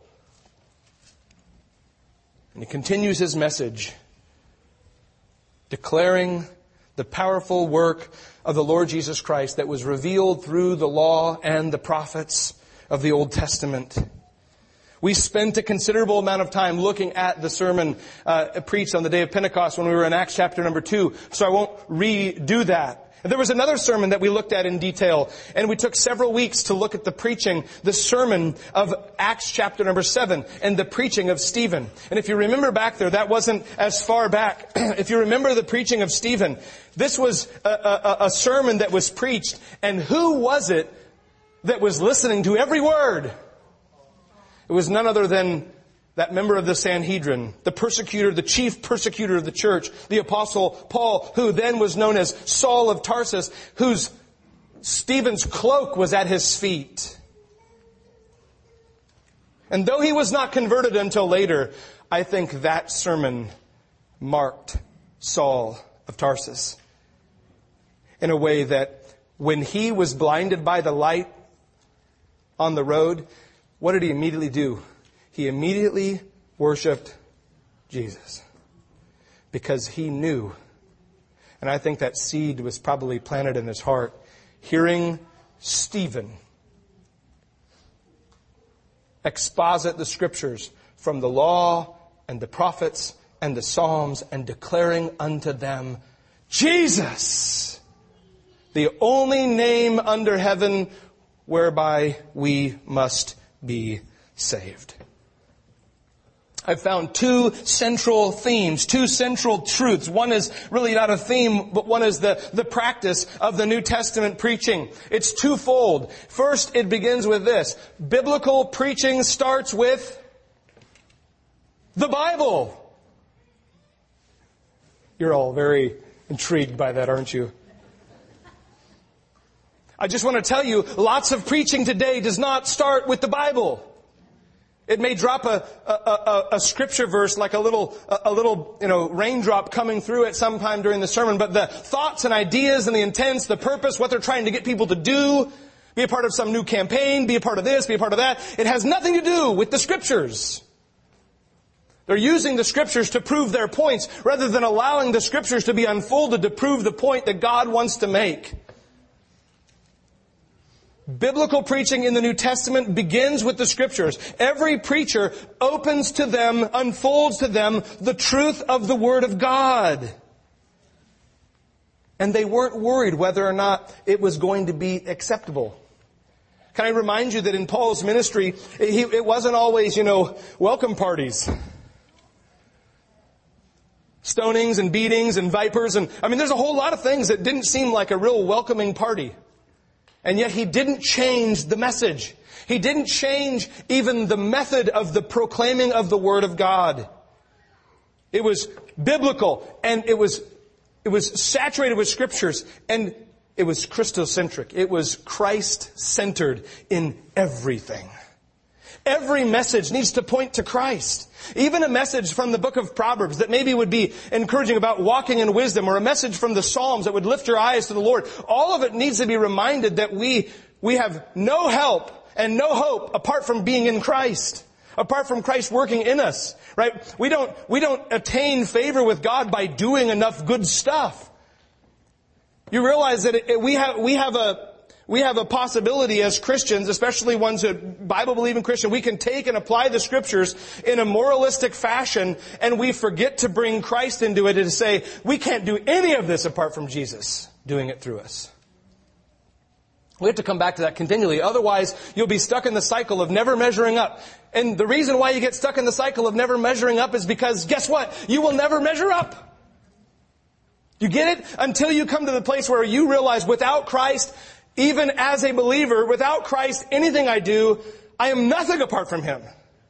And he continues his message, declaring the powerful work of the Lord Jesus Christ that was revealed through the law and the prophets of the Old Testament. We spent a considerable amount of time looking at the sermon uh, preached on the day of Pentecost when we were in Acts chapter number two, so I won't redo that. There was another sermon that we looked at in detail, and we took several weeks to look at the preaching, the sermon of Acts chapter number seven, and the preaching of Stephen. And if you remember back there, that wasn't as far back. If you remember the preaching of Stephen, this was a, a, a sermon that was preached, and who was it that was listening to every word? It was none other than that member of the Sanhedrin, the persecutor, the chief persecutor of the church, the apostle Paul, who then was known as Saul of Tarsus, whose Stephen's cloak was at his feet. And though he was not converted until later, I think that sermon marked Saul of Tarsus in a way that when he was blinded by the light on the road, what did he immediately do? He immediately worshiped Jesus because he knew, and I think that seed was probably planted in his heart, hearing Stephen exposit the scriptures from the law and the prophets and the Psalms and declaring unto them, Jesus, the only name under heaven whereby we must be saved. I've found two central themes, two central truths. One is really not a theme, but one is the, the practice of the New Testament preaching. It's twofold. First, it begins with this. Biblical preaching starts with the Bible. You're all very intrigued by that, aren't you? I just want to tell you, lots of preaching today does not start with the Bible. It may drop a, a, a, a scripture verse like a little, a little, you know, raindrop coming through at some time during the sermon, but the thoughts and ideas and the intents, the purpose, what they're trying to get people to do, be a part of some new campaign, be a part of this, be a part of that, it has nothing to do with the scriptures. They're using the scriptures to prove their points rather than allowing the scriptures to be unfolded to prove the point that God wants to make. Biblical preaching in the New Testament begins with the scriptures. Every preacher opens to them, unfolds to them the truth of the Word of God. And they weren't worried whether or not it was going to be acceptable. Can I remind you that in Paul's ministry, he, it wasn't always, you know, welcome parties. Stonings and beatings and vipers and, I mean, there's a whole lot of things that didn't seem like a real welcoming party. And yet he didn't change the message. He didn't change even the method of the proclaiming of the Word of God. It was biblical and it was, it was saturated with scriptures and it was Christocentric. It was Christ-centered in everything. Every message needs to point to Christ. Even a message from the book of Proverbs that maybe would be encouraging about walking in wisdom, or a message from the Psalms that would lift your eyes to the Lord. All of it needs to be reminded that we, we have no help and no hope apart from being in Christ. Apart from Christ working in us, right? We don't, we don't attain favor with God by doing enough good stuff. You realize that it, it, we have, we have a, We have a possibility as Christians, especially ones who Bible-believing Christian, we can take and apply the scriptures in a moralistic fashion and we forget to bring Christ into it and to say, we can't do any of this apart from Jesus doing it through us. We have to come back to that continually. Otherwise, you'll be stuck in the cycle of never measuring up. And the reason why you get stuck in the cycle of never measuring up is because, guess what? You will never measure up. You get it? Until you come to the place where you realize without Christ, even as a believer, without Christ, anything I do, I am nothing apart from Him.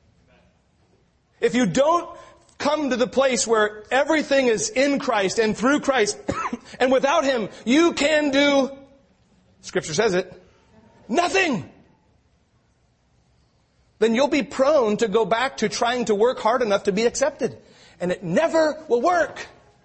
If you don't come to the place where everything is in Christ and through Christ, and without Him, you can do, Scripture says it, nothing. Then you'll be prone to go back to trying to work hard enough to be accepted. And it never will work.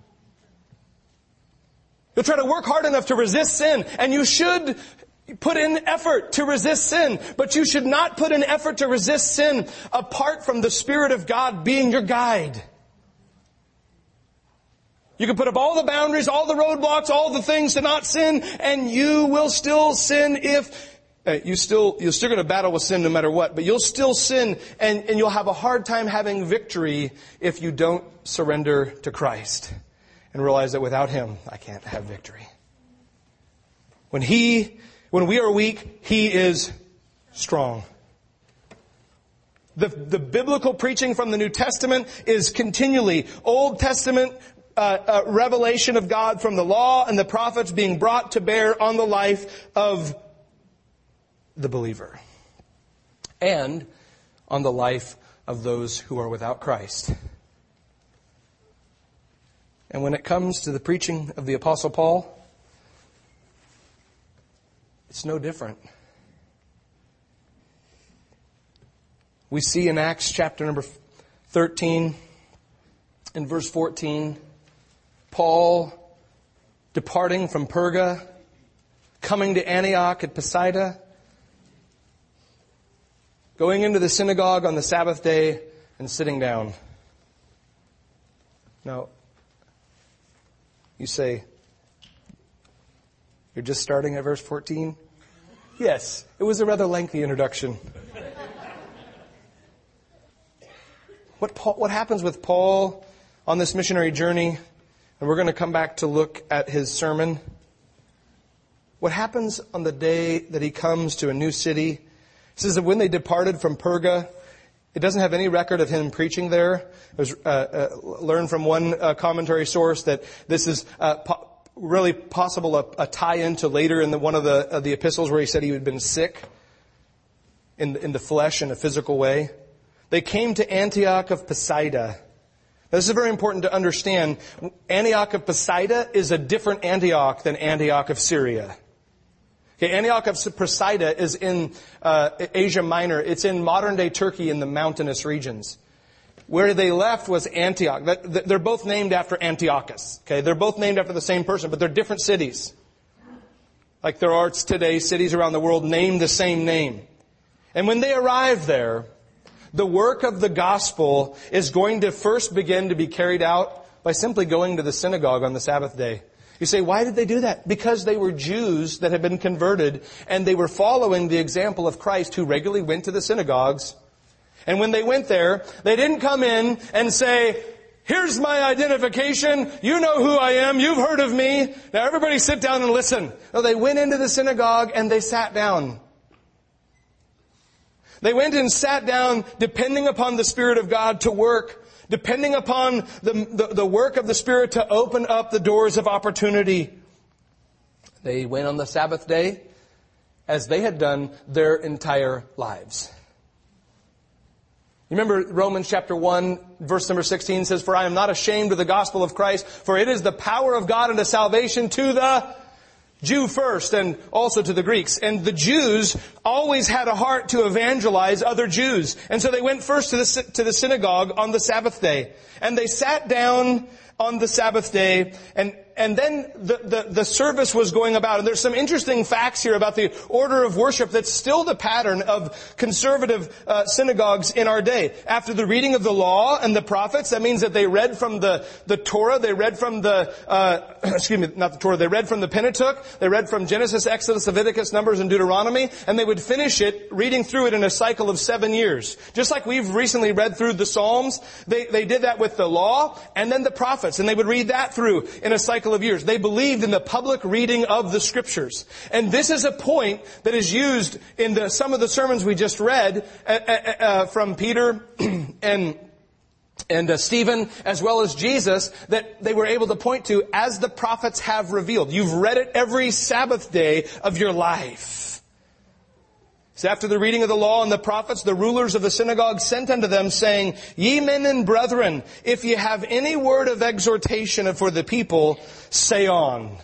You'll try to work hard enough to resist sin, and you should put in effort to resist sin, but you should not put in effort to resist sin apart from the Spirit of God being your guide. You can put up all the boundaries, all the roadblocks, all the things to not sin, and you will still sin if uh, you still you're still going to battle with sin no matter what, but you'll still sin, and, and you'll have a hard time having victory if you don't surrender to Christ. And realize that without Him, I can't have victory. When He, when we are weak, He is strong. The, the biblical preaching from the New Testament is continually Old Testament uh, uh, revelation of God from the law and the prophets being brought to bear on the life of the believer. And on the life of those who are without Christ. And when it comes to the preaching of the Apostle Paul, it's no different. We see in Acts chapter number thirteen, in verse fourteen, Paul departing from Perga, coming to Antioch at Pisidia, going into the synagogue on the Sabbath day and sitting down. Now, you say, you're just starting at verse fourteen? Yes, it was a rather lengthy introduction. What Paul, what happens with Paul on this missionary journey, and we're going to come back to look at his sermon. What happens on the day that he comes to a new city, it says that when they departed from Perga, It doesn't have any record of him preaching there. It was uh, uh, learned from one uh, commentary source that this is uh, po- really possible a, a tie-in to later in the, one of the, uh, the epistles where he said he had been sick in, in the flesh in a physical way. They came to Antioch of Pisidia. This is very important to understand. Antioch of Pisidia is a different Antioch than Antioch of Syria. Okay, Antioch of Pisidia is in uh, Asia Minor. It's in modern-day Turkey in the mountainous regions. Where they left was Antioch. They're both named after Antiochus. Okay, they're both named after the same person, but they're different cities. Like there are today cities around the world named the same name. And when they arrive there, the work of the gospel is going to first begin to be carried out by simply going to the synagogue on the Sabbath day. You say, why did they do that? Because they were Jews that had been converted, and they were following the example of Christ, who regularly went to the synagogues. And when they went there, they didn't come in and say, here's my identification, you know who I am, you've heard of me, now everybody sit down and listen. No, they went into the synagogue and they sat down. They went and sat down depending upon the Spirit of God to work, depending upon the, the, the work of the Spirit to open up the doors of opportunity. They went on the Sabbath day as they had done their entire lives. You remember Romans chapter one, verse number sixteen says, for I am not ashamed of the gospel of Christ, for it is the power of God unto salvation to the Jew first, and also to the Greeks. And the Jews always had a heart to evangelize other Jews. And so they went first to the, to the synagogue on the Sabbath day. And they sat down on the Sabbath day, and and then the, the, the service was going about. And there's some interesting facts here about the order of worship that's still the pattern of conservative uh, synagogues in our day. After the reading of the law and the prophets, that means that they read from the, the Torah, they read from the, uh, excuse me, not the Torah, they read from the Pentateuch, they read from Genesis, Exodus, Leviticus, Numbers, and Deuteronomy, and they would finish it, reading through it in a cycle of seven years. Just like we've recently read through the Psalms, they, they did that with the law and then the prophets, and they would read that through in a cycle of years. They believed in the public reading of the Scriptures. And this is a point that is used in the, some of the sermons we just read uh, uh, uh, from Peter and and uh, Stephen, as well as Jesus, that they were able to point to as the prophets have revealed. You've read it every Sabbath day of your life. So after the reading of the law and the prophets, the rulers of the synagogue sent unto them, saying, Ye men and brethren, if ye have any word of exhortation for the people, say on.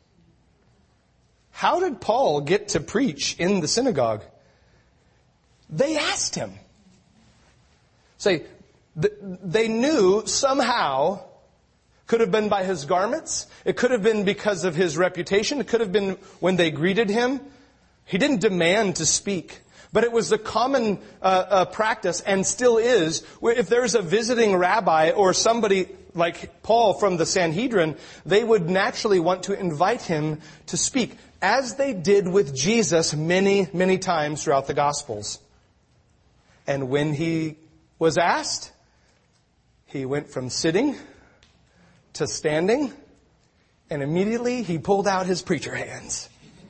How did Paul get to preach in the synagogue? They asked him. Say, they knew somehow, could have been by his garments, it could have been because of his reputation, it could have been when they greeted him. He didn't demand to speak, but it was the common uh, uh, practice, and still is, where if there's a visiting rabbi or somebody like Paul from the Sanhedrin, they would naturally want to invite him to speak, as they did with Jesus many, many times throughout the Gospels. And when he was asked, he went from sitting to standing, and immediately he pulled out his preacher hands.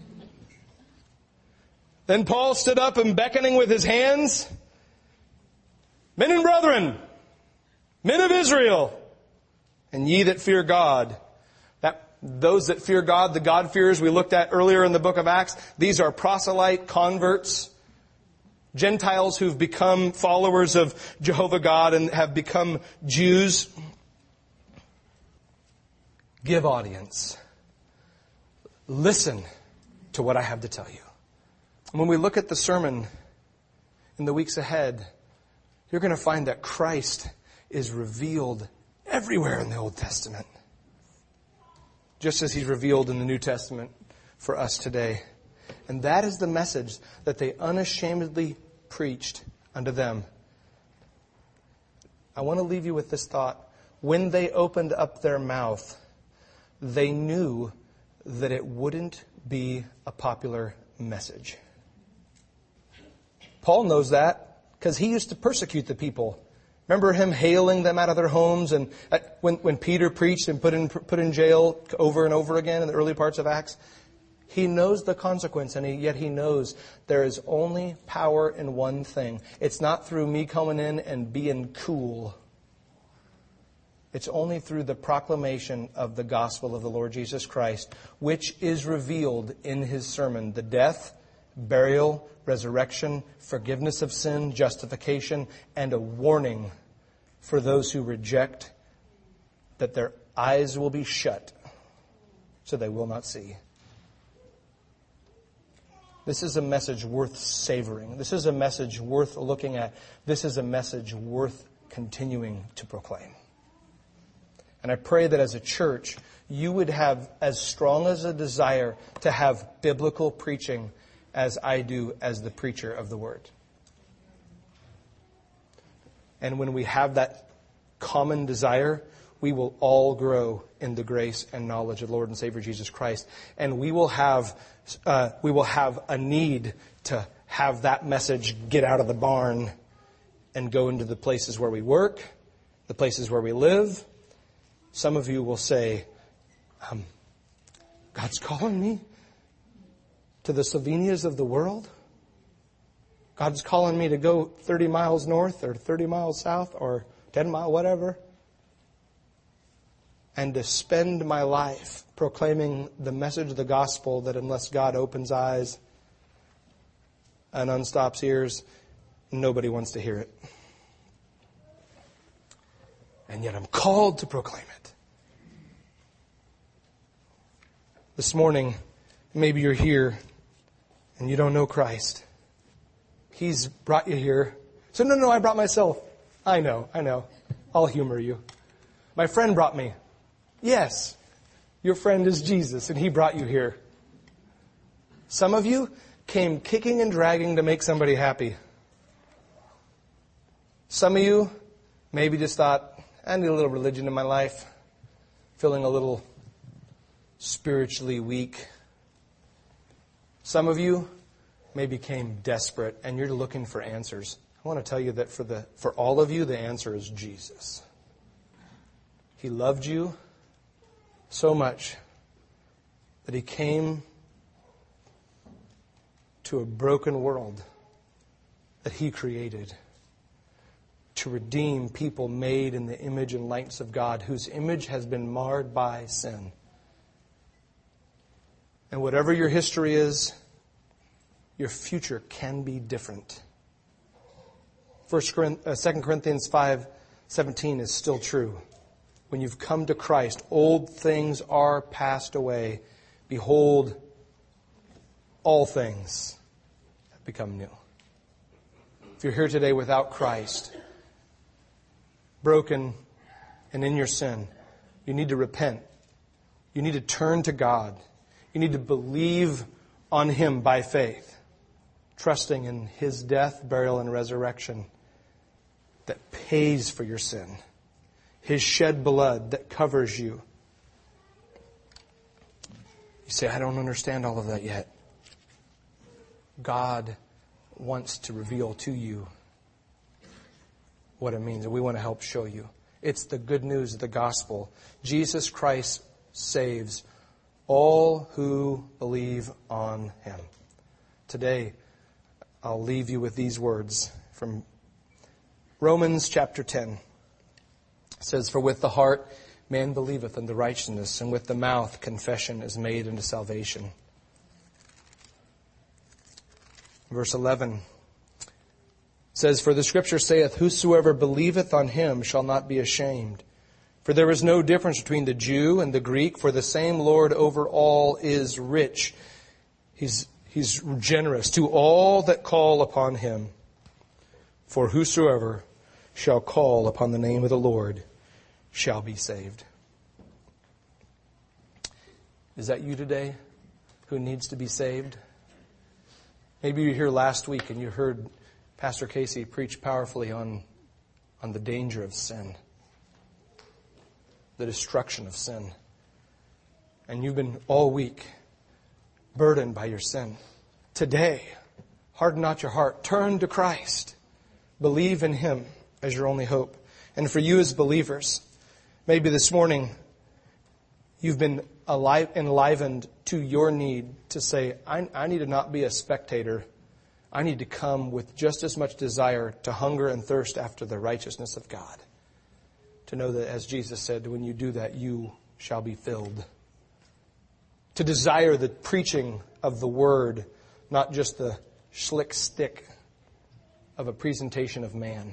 Then Paul stood up and beckoning with his hands, Men and brethren, men of Israel, and ye that fear God. That, those that fear God, the God-fearers we looked at earlier in the book of Acts, these are proselyte converts, Gentiles who've become followers of Jehovah God and have become Jews. Give audience. Listen to what I have to tell you. When we look at the sermon in the weeks ahead, you're going to find that Christ is revealed everywhere in the Old Testament, just as He's revealed in the New Testament for us today. And that is the message that they unashamedly preached unto them. I want to leave you with this thought. When they opened up their mouth, they knew that it wouldn't be a popular message. Paul knows that because he used to persecute the people. Remember him hailing them out of their homes, and when, when Peter preached and put in, put in jail over and over again in the early parts of Acts? He knows the consequence, and he, yet he knows there is only power in one thing. It's not through me coming in and being cool. It's only through the proclamation of the gospel of the Lord Jesus Christ, which is revealed in his sermon. The death, burial, resurrection, forgiveness of sin, justification, and a warning for those who reject, that their eyes will be shut so they will not see. This is a message worth savoring. This is a message worth looking at. This is a message worth continuing to proclaim. And I pray that as a church, you would have as strong as a desire to have biblical preaching as I do as the preacher of the Word. And when we have that common desire, we will all grow in the grace and knowledge of Lord and Savior Jesus Christ. And we will have uh, we will have a need to have that message get out of the barn and go into the places where we work, the places where we live. Some of you will say, um, God's calling me to the Slovenias of the world? God's calling me to go thirty miles north or thirty miles south or ten miles, whatever, and to spend my life proclaiming the message of the gospel that unless God opens eyes and unstops ears, nobody wants to hear it. And yet I'm called to proclaim it. This morning, maybe you're here and you don't know Christ. He's brought you here. So no, no, I brought myself. I know, I know. I'll humor you. My friend brought me. Yes, your friend is Jesus, and he brought you here. Some of you came kicking and dragging to make somebody happy. Some of you maybe just thought, I need a little religion in my life, feeling a little spiritually weak. Some of you may became desperate and you're looking for answers. I want to tell you that for the for all of you, the answer is Jesus. He loved you so much that he came to a broken world that he created to redeem people made in the image and likeness of God, whose image has been marred by sin. And whatever your history is, your future can be different. First, Second Corinthians five seventeen is still true. When you've come to Christ, old things are passed away. Behold, all things have become new. If you're here today without Christ, broken and in your sin, you need to repent. You need to turn to God. You need to believe on Him by faith, trusting in His death, burial, and resurrection that pays for your sin. His shed blood that covers you. You say, I don't understand all of that yet. God wants to reveal to you what it means, and we want to help show you. It's the good news of the gospel. Jesus Christ saves all who believe on Him. Today, I'll leave you with these words from Romans chapter ten. It says, for with the heart man believeth unto righteousness, and with the mouth confession is made unto salvation. Verse eleven says, for the scripture saith, whosoever believeth on him shall not be ashamed. For there is no difference between the Jew and the Greek, for the same Lord over all is rich. He's, he's generous to all that call upon him. For whosoever shall call upon the name of the Lord shall be saved. Is that you today who needs to be saved? Maybe you were here last week and you heard Pastor Casey preach powerfully on, on the danger of sin, the destruction of sin. And you've been all week burdened by your sin. Today, harden not your heart. Turn to Christ. Believe in Him as your only hope. And for you as believers, maybe this morning you've been alive, enlivened to your need to say, I, I need to not be a spectator. I need to come with just as much desire to hunger and thirst after the righteousness of God. To know that, as Jesus said, when you do that, you shall be filled. To desire the preaching of the Word, not just the slick stick of a presentation of man.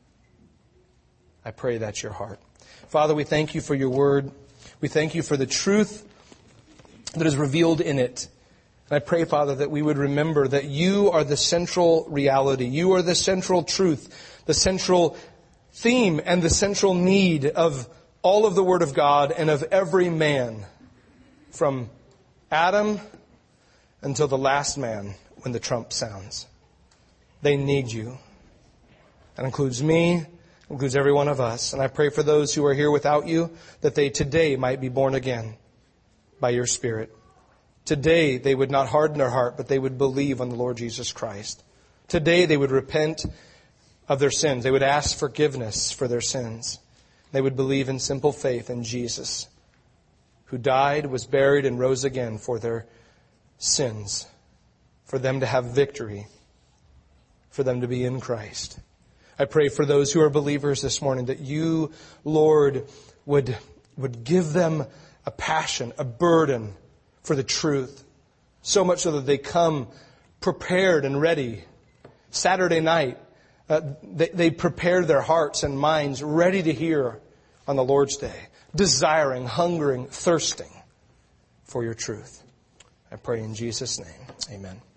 I pray that's your heart. Father, we thank you for your Word. We thank you for the truth that is revealed in it. And I pray, Father, that we would remember that you are the central reality. You are the central truth, the central theme, and the central need of all of the Word of God and of every man, from Adam until the last man when the trump sounds. They need you. That includes me, includes every one of us. And I pray for those who are here without you, that they today might be born again by your Spirit. Today they would not harden their heart, but they would believe on the Lord Jesus Christ. Today they would repent of their sins. They would ask forgiveness for their sins. They would believe in simple faith in Jesus, who died, was buried, and rose again for their sins, for them to have victory, for them to be in Christ. I pray for those who are believers this morning that you, Lord, would, would give them a passion, a burden for the truth, so much so that they come prepared and ready. Saturday night, uh, they, they prepare their hearts and minds ready to hear on the Lord's Day, desiring, hungering, thirsting for your truth. I pray in Jesus' name. Amen.